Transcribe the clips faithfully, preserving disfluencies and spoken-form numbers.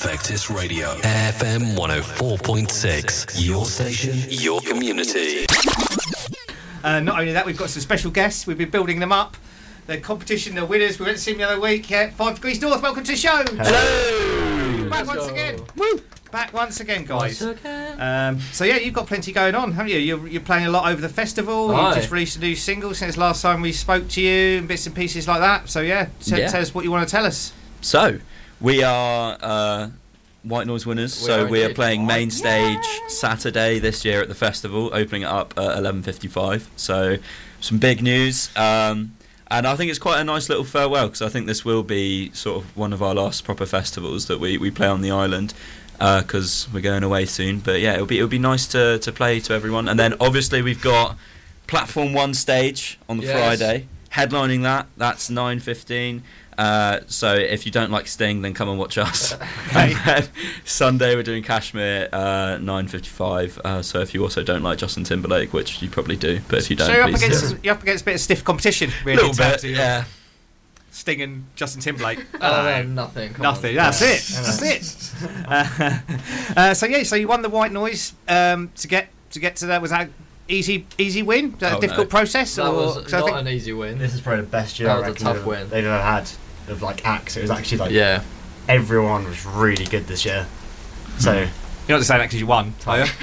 Infectus Radio, F M one oh four point six. Your station, your community. Uh, not only that, we've got some special guests. We've been building them up. The competition, the winners. We went to see them the other week. Yeah, Five Degrees North. Welcome to the show. Hello. Back Let's once go. again. Woo. Back once again, guys. Once again. Um, so yeah, you've got plenty going on, haven't you? You're, you're playing a lot over the festival. Aye. You've just released a new single since last time we spoke to you, and bits and pieces like that. So yeah, t- Yeah. tell us what you want to tell us. So, we are uh, White Noise winners. We so are we are indeed. playing main stage Yay. Saturday this year at the festival, opening it up at eleven fifty-five. So, some big news. Um, and I think it's quite a nice little farewell, because I think this will be sort of one of our last proper festivals that we, we play on the island, because uh, we're going away soon. But yeah, it'll be it'll be nice to, to play to everyone. And then obviously we've got Platform One stage on the Yes. Friday, headlining that. That's nine fifteen. Uh, so if you don't like Sting, then come and watch us. And then Sunday we're doing Kashmir, uh, nine fifty-five. Uh, so if you also don't like Justin Timberlake, which you probably do, but if you don't, so you're up please against do. you're up against a bit of stiff competition, A really. little in terms bit, of yeah. Sting and Justin Timberlake. Oh, no, nothing. Come Nothing. on. That's it. That's it. Uh, uh, so yeah, so you won the White Noise um, to get to get to that. Was that easy easy win? Was that Oh, a difficult no. process? That or, was 'cause I not think- an easy win. This is probably the best year That I was a reckon tough they've- win. they've ever had of like acts. It was actually like Yeah. everyone was really good this year. So You're not just saying that because you won, are you?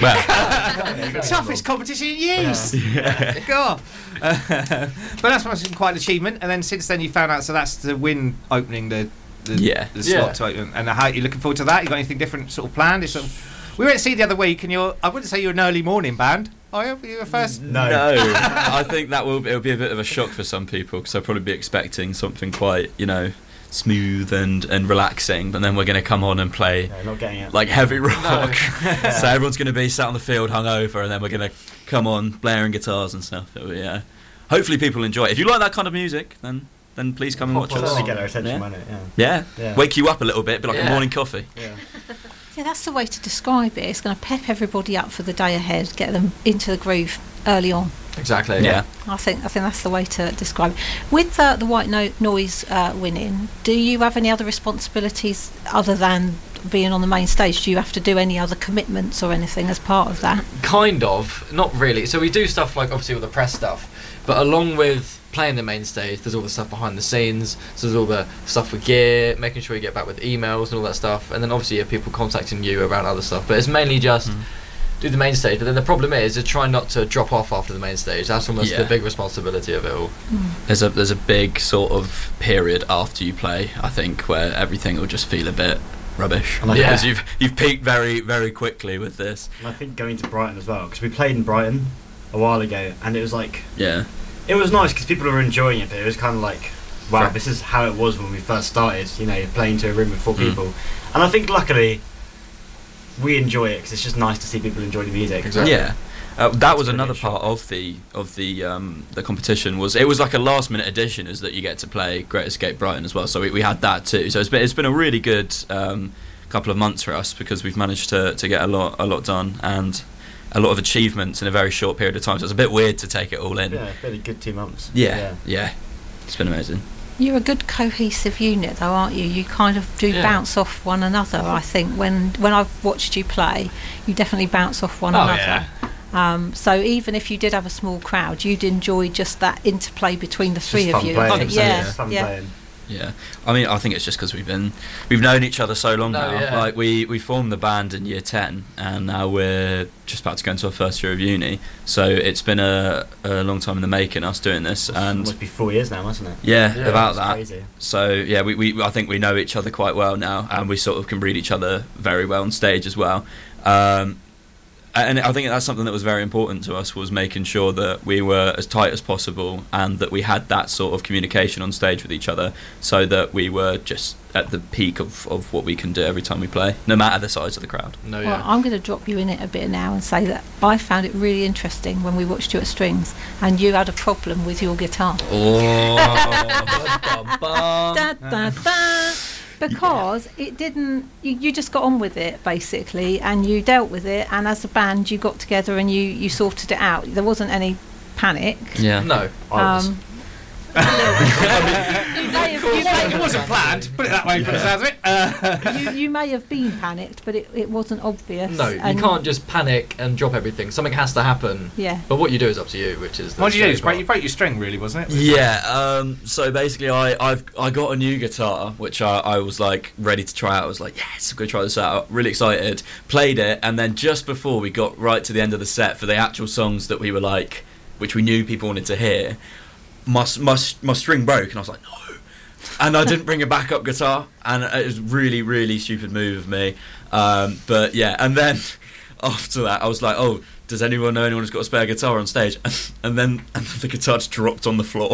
Well, Toughest competition in years. yeah. God. Uh, but that's must have been quite an achievement. And then since then you found out, so that's the win opening the the, Yeah. the slot Yeah. to open. And how you looking forward to that? You got anything different sort of planned? It's sort of, we went to see the other week, and you're I wouldn't say you're an early morning band. Are you? You were first. no, No, I think that will it'll be a bit of a shock for some people, because they'll probably be expecting something quite, you know, smooth and, and relaxing, but then we're going to come on and play no, not getting it. like heavy rock. No. So everyone's going to be sat on the field hungover, and then we're going to come on blaring guitars and stuff. It'll be, yeah. Hopefully people enjoy it. If you like that kind of music, then then please come and watch Pop us. certainly get their attention, Yeah. won't it? Yeah. Yeah. Yeah. Wake you up a little bit, be like Yeah. a morning coffee. Yeah. Yeah, that's the way to describe it. It's going to pep everybody up for the day ahead, get them into the groove early on. Exactly. Yeah. I think I think that's the way to describe it. With uh, the White no- Noise uh, winning, do you have any other responsibilities other than being on the main stage? Do you have to do any other commitments or anything as part of that? Kind of. Not really. So we do stuff like obviously all the press stuff, but along with playing the main stage, there's all the stuff behind the scenes. So there's all the stuff with gear, making sure you get back with emails and all that stuff, and then obviously you have people contacting you around other stuff. But it's mainly just Mm. do the main stage. But then the problem is, is try not to drop off after the main stage. That's almost Yeah. the big responsibility of it all. There's a there's a big sort of period after you play, I think, where everything will just feel a bit rubbish, And I- because Yeah. you've you've peaked very very quickly with this. And I think going to Brighton as well, because we played in Brighton a while ago, and it was like Yeah. it was nice because people were enjoying it, but it was kind of like, wow, Sure. this is how it was when we first started. You know, playing to a room with four Mm. people, and I think luckily we enjoy it because it's just nice to see people enjoy the music. Exactly. Yeah. Uh, that was It's another pretty part of the of the um, the competition. Was it was like a last minute addition, is that you get to play Great Escape Brighton as well. So we, we had that too. So it's been it's been a really good um, couple of months for us, because we've managed to, to get a lot a lot done, and a lot of achievements in a very short period of time. So it's a bit weird to take it all in. Yeah, really good two months. Yeah, yeah. It's been amazing. You're a good cohesive unit, though, aren't you? You kind of do Yeah. bounce off one another. I think when when I've watched you play, you definitely bounce off one Oh, another. yeah. Um, so even if you did have a small crowd, you'd enjoy just that interplay between the It's three just of fun you. playing. I think. It's Yeah, fun yeah. playing. Yeah, I mean, I think it's just because we've been we've known each other so long No, now. yeah. Like we we formed the band in year ten, and now we're just about to go into our first year of uni. So it's been a, a long time in the making, us doing this, It and must be four years now, mustn't it? yeah, Yeah, about It's that. crazy. So yeah, we, we I think we know each other quite well now, and we sort of can read each other very well on stage as well. Um, and I think that's something that was very important to us, was making sure that we were as tight as possible, and that we had that sort of communication on stage with each other, so that we were just at the peak of, of what we can do every time we play, no matter the size of the crowd. No, Well, yeah. I'm going to drop you in it a bit now and say that I found it really interesting when we watched you at Strings, and you had a problem with your guitar. Oh, Da, da, da. Because it didn't, you, you just got on with it basically, and you dealt with it, and as a band you got together and you, you sorted it out. There wasn't any panic. yeah. No. I was. Um, You may have, you may It wasn't planned, put it that way from the sounds of it. Uh, you, you may have been panicked, but it, it wasn't obvious. No, you and- can't just panic and drop everything. Something has to happen. Yeah. But what you do is up to you, which is. The what did you do? scary Just break, part. you broke your string, really, wasn't it? Yeah, um, so basically I, I've I got a new guitar, which I, I was like ready to try out. I was like, yes, I'm going to try this out. Really excited. Played it, and then just before we got right to the end of the set for the actual songs that we were like, which we knew people wanted to hear, my, my, my string broke, and I was like, no. And I didn't bring a backup guitar, and it was really, really stupid move of me. Um, but yeah, and then after that, I was like, oh, does anyone know anyone who's got a spare guitar on stage? And then and the guitar just dropped on the floor.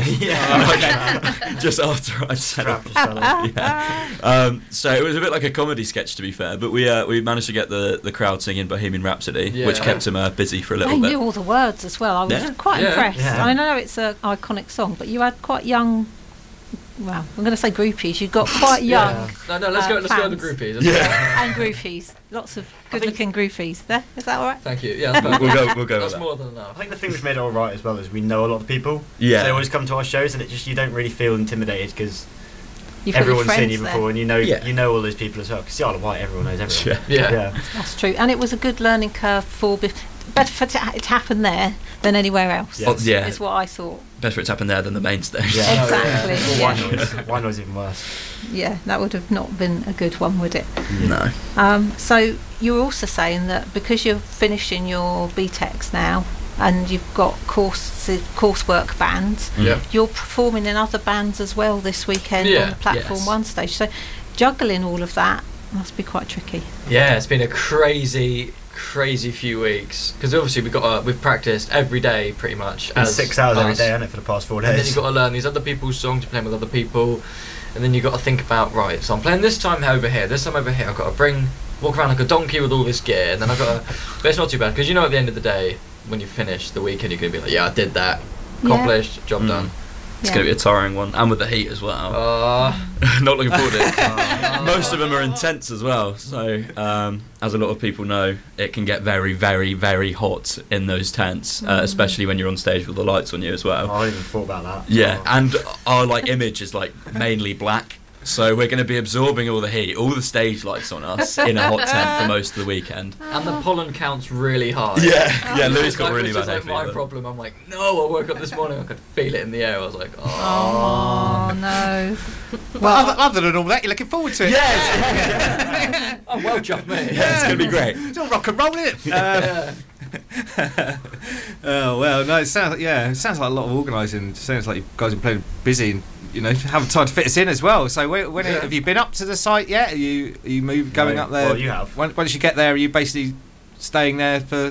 Yeah. Like, just after I said it. Strap yourself. Yeah. Um, so it was a bit like a comedy sketch, to be fair. But we uh, we managed to get the, the crowd singing Bohemian Rhapsody, Yeah. which kept him uh, busy for a little They bit. knew all the words as well. I was Yeah. quite Yeah. impressed. Yeah. I know it's an iconic song, but you had quite young. Well, I'm going to say groupies. You got quite young Yeah. No, no, let's uh, go. Let's go with the fans. groupies. Let's Yeah. and groupies. Lots of good-looking groupies. There, is that all right? Thank you. Yeah, that's We'll perfect. go. We'll go with That's that. more than I enough. think the thing which made it all right as well is we know a lot of people. Yeah. So they always come to our shows, and it just you don't really feel intimidated because You've got your everyone's seen friends you there. before, and you know Yeah. you know all those people as well. Because the Isle of Wight, everyone knows everyone. Yeah. Yeah. That's true, and it was a good learning curve for. Be- better for it to it to happen there than anywhere else. Yeah. Oh, yeah. Is what I thought. Better for it to happen there than the main stage. Yeah. Exactly. Or Yeah. White Noise. White Noise even worse. Yeah, that would have not been a good one, would it? No. Um, so you were also saying that because you're finishing your B TECs now and you've got course coursework bands, Yeah. you're performing in other bands as well this weekend Yeah, on the Platform yes. One stage. So juggling all of that must be quite tricky. Yeah, it's been a crazy, crazy few weeks because obviously we've got uh, we've practiced every day pretty much. And as six hours every us. day, hasn't it, for the past four And then days? you've got to learn these other people's songs, you're playing with other people, and then you've got to think about, right, so I'm playing this time over here, this time over here, I've got to bring, walk around like a donkey with all this gear, and then I've got to, but it's not too bad, because you know at the end of the day, when you finish the weekend, you're going to be like, yeah, I did that, accomplished, job Mm. done. It's Yeah. going to be a tiring one, and with the heat as well. Uh, Not looking forward to it. Most of them are intense as well. So, um, as a lot of people know, it can get very, very, very hot in those tents, uh, especially when you're on stage with the lights on you as Oh, well. I didn't even thought about that. Yeah, Oh. and our like image is like mainly black. So we're going to be absorbing all the heat, all the stage lights on us in a hot tent for most of the weekend. and the pollen counts really high. Yeah, yeah. Louis It's got like, really which bad is like hay my fever. problem. I'm like, no, I woke up this morning, I could feel it in the air. I was like, oh. Oh no! Well, other, other than all that, you're looking forward to it. Yes, Oh, well, chuff me. yeah, it's going to be great. It's all rock and roll, isn't it? Uh, Yeah. oh well, no. It sounds yeah. It sounds like a lot of organising. It sounds like you guys have been busy and you know haven't time to fit us in as well. So when, when Yeah. have you been up to the site yet? Are you are you move going No. up there? Well, you have. When, once you get there, are you basically staying there for?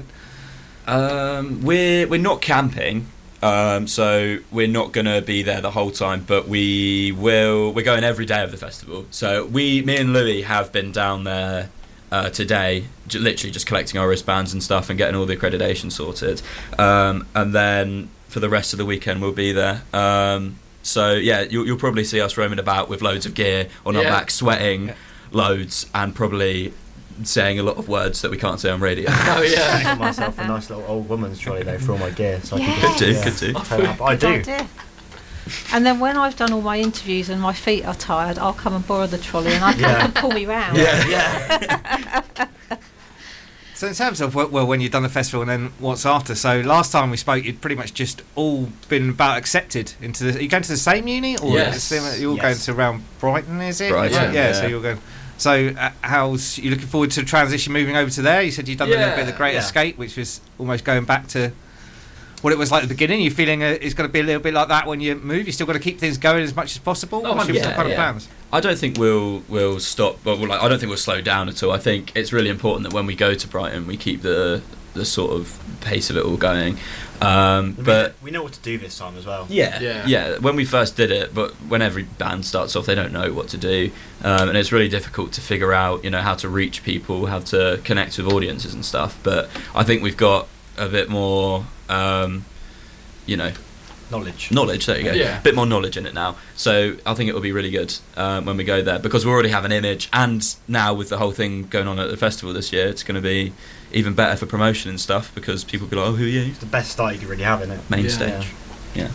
Um, we're we're not camping, um, so we're not gonna be there the whole time. But we will. We're going every day of the festival. So we, me and Louis, have been down there uh, today, j- literally just collecting our wristbands and stuff and getting all the accreditation sorted. Um, and then for the rest of the weekend, we'll be there. Um, so yeah, you'll, you'll probably see us roaming about with loads of gear on our Yeah. back, sweating Yeah. loads, and probably saying a lot of words that we can't say on radio. Oh, yeah. I got myself a nice little old woman's trolley though for all my gear, so I Yes. can Could do, yeah, could do. turn up. I do. Idea. And then when I've done all my interviews and my feet are tired, I'll come and borrow the trolley and I can Yeah. you can pull me round. Yeah, yeah. So in terms of well, well, when you've done the festival and then what's after. So last time we spoke, you'd pretty much just all been about accepted into the. Are you going to the same uni or Yes. is it similar- you're all Yes. going to around Brighton? Is it? Brighton, Yeah. yeah. So you're going. So uh, how's you looking forward to the transition moving over to there? You said you've done a little bit of the Yeah, Great yeah. Escape, which was almost going back to what it was like at the beginning. You feeling uh, it's going to be a little bit like that when you move? You still got to keep things going as much as possible. Oh, What's your yeah, kind of yeah. plans? I don't think we'll we'll stop. Well, like, I don't think we'll slow down at all. I think it's really important that when we go to Brighton, we keep the the sort of pace of it all going. Um, We but know- we know what to do this time as well. yeah, Yeah. yeah, When we first did it, but when every band starts off, they don't know what to do, um, and it's really difficult to figure out, you know, how to reach people, how to connect with audiences and stuff. But I think we've got a bit more, um, you know, Knowledge. knowledge. There you go. Yeah. A bit more knowledge in it now. So I think it will be really good um, when we go there because we already have an image, and now with the whole thing going on at the festival this year, it's going to be even better for promotion and stuff because people will be like, "Oh, who are you?" It's the best start you could really have in it. Main Yeah. stage. Yeah.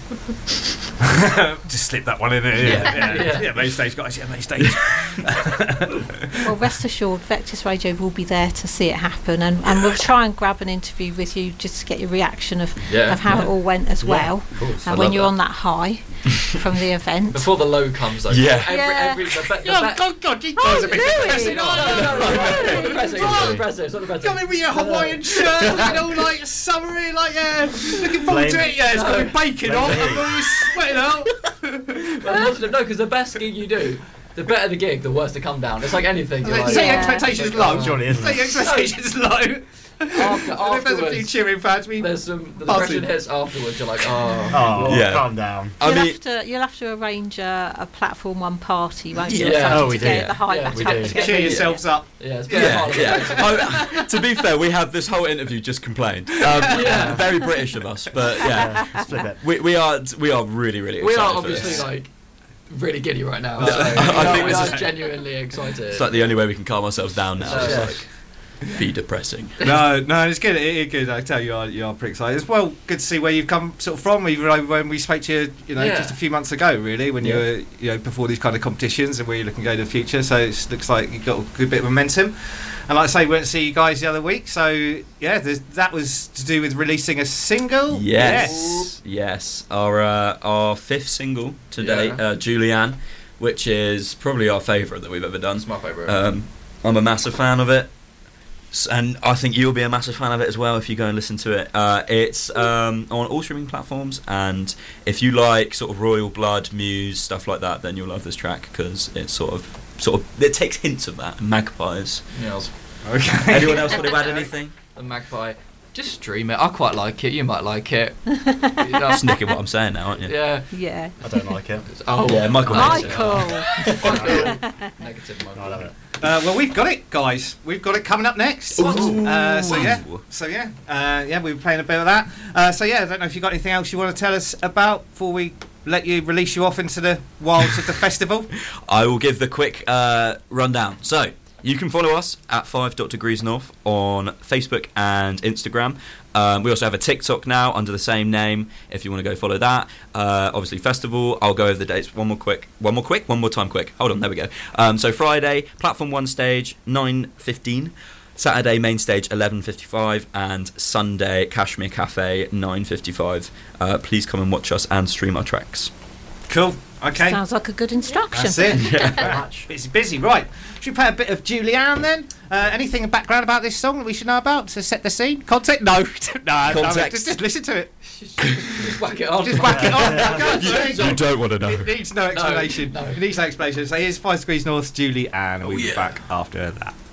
Just slip that one in there. Yeah. Yeah, yeah. Yeah. yeah main stage, guys. Yeah, main stage. Well, rest assured, Vectis Radio will be there to see it happen, and, and we'll try and grab an interview with you just to get your reaction of, Yeah. of how Yeah. it all went as Yeah, well. of course. I And when love you're that. on that high from the event. Before the low comes, though. Yeah. Every, Yeah. every, the, be- the Oh, be- God, God, you Oh, guys are a bit Louis! depressing, No, aren't no, you? no, no, no, it's not depressing, it's not Right. depressing, it's not depressing. Come in with your Hawaiian shirt, looking all like summery, like yeah, looking forward to Blame- it. Yeah, it's got to be bacon Blame on. the heat. I'm always sweating out. But positive, no, because the best gig you do, the better the gig, the worse the come down. It's like anything. You're Like, like, say your Yeah. expectations Like, low. oh. Surely, isn't Say your it? expectations low. after, And if there's a few afterwards, cheering fans, we there's some the Buzzing. depression hits afterwards. You're like, oh, Oh, Yeah. calm down. I You'll, mean, have to, you'll have to arrange a, a platform one party, won't you? Yeah. Or something Oh, we to do. get the hype Yeah, back we up do. again. cheer yourselves up. yeah, it's better Yeah, part of yeah. it. Oh, to be fair, we have this whole interview just complained. Um, Yeah. Very British of us, but yeah, Yeah, split it. we, we are we are really really We excited are for obviously this. like really giddy right now. No, So, I we are- think we this are is- genuinely excited. It's like the only way we can calm ourselves down now. So, It's yeah. like be depressing. No, no, it's good. It is good. I tell you, you are, you are pretty excited. It's well good to see where you've come sort of from. Even though when we spoke to you, you know, Yeah. just a few months ago, really, when you Yeah. were, you know, before these kind of competitions and where you're looking to go to the future. So it looks like you've got a good bit of momentum. And like I say, we went to see you guys the other week. So yeah, there's- that was to do with releasing a single. Yes, yes. Our uh, our fifth single today, Yeah. uh, Julianne, which is probably our favourite that we've ever done. It's my favourite. Um, I'm a massive fan of it, S- and I think you'll be a massive fan of it as well if you go and listen to it. Uh, it's um, on all streaming platforms, and if you like sort of Royal Blood, Muse, stuff like that, then you'll love this track because it's sort of sort of it takes hints of that. Magpies. yeah, I was- Okay. Anyone else want to add anything? the Magpie. Just stream it. I quite like it. You might like it. You know, That's nicking what I'm saying now, aren't you? yeah. Yeah. I don't like it. Oh, Yeah, Michael hates it. Michael! Negative Michael. I love it. Uh, well, we've got it, guys. We've got it coming up next. Ooh. Uh, so yeah, Ooh. so yeah, uh, yeah, we were playing a bit of that. Uh, so yeah, I don't know if you got anything else you want to tell us about before we let you release you off into the wilds of the festival. I will give the quick uh, rundown. So, you can follow us at five degrees north on Facebook and Instagram. Um, we also have a TikTok now under the same name if you want to go follow that. Uh, obviously, festival. I'll go over the dates one more quick. One more quick? One more time quick. Hold on, there we go. Um, so, Friday, Platform one stage, nine fifteen. Saturday, main stage, eleven fifty-five. And Sunday, Kashmir Cafe, nine fifty-five. Uh, please come and watch us and stream our tracks. Cool. Okay. Sounds like a good instruction. That's it. Very much. Busy, busy. Right. Should we play a bit of Julianne then? Uh, anything in background about this song that we should know about to set the scene? Context? No. no. no, Context. Just, just listen to it. Just whack it on. Just whack it on. For God's sake. You don't want to know. It needs no explanation. no. It needs no explanation. So here's Five Degrees North, Julianne. We'll Oh, be yeah. back after that.